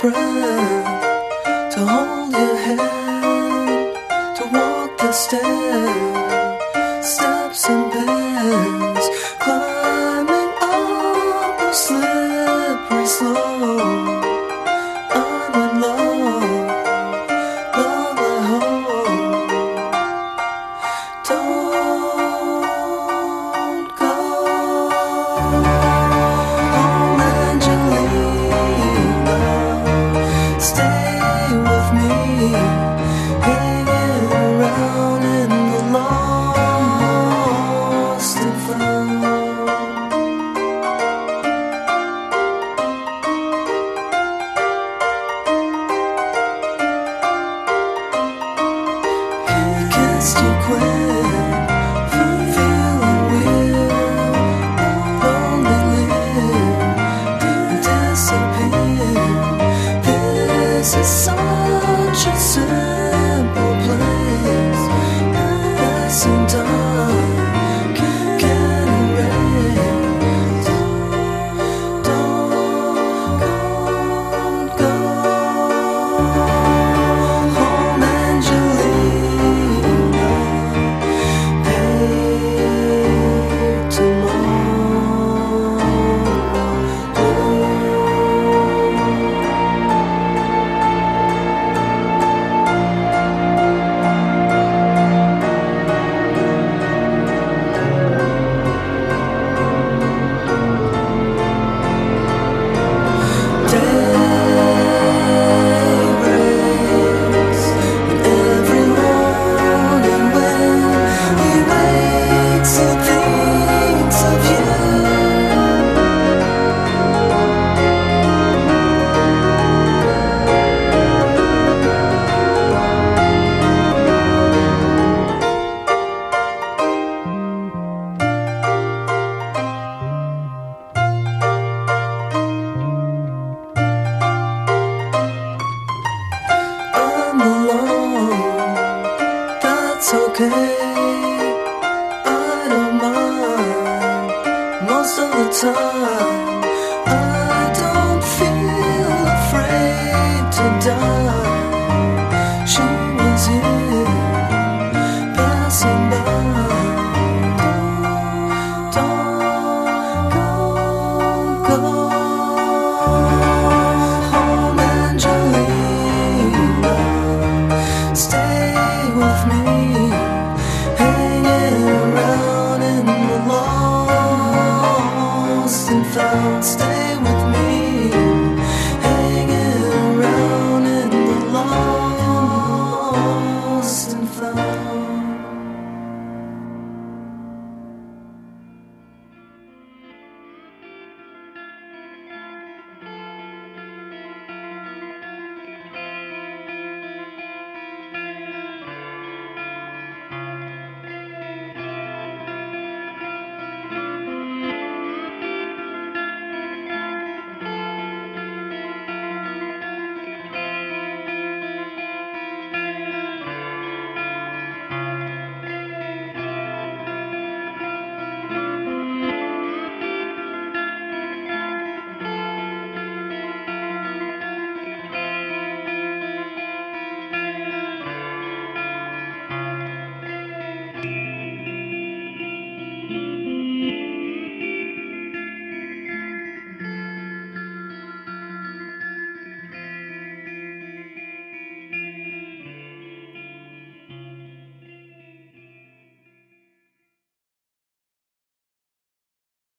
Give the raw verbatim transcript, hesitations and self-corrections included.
breath, to hold your hand, to walk the steps, steps and bends, climbing up a slippery slope. I'm in love, love I hope. Don't go home, Angelina. Stay with me, hanging around in the lost and found. He kissed you quick, feeling weird, lonely live and disappear. This is such a simple place, passing time can erase. Don't go home, Angelina. Pay tomorrow. I'm alone, that's okay. I don't mind most of the time.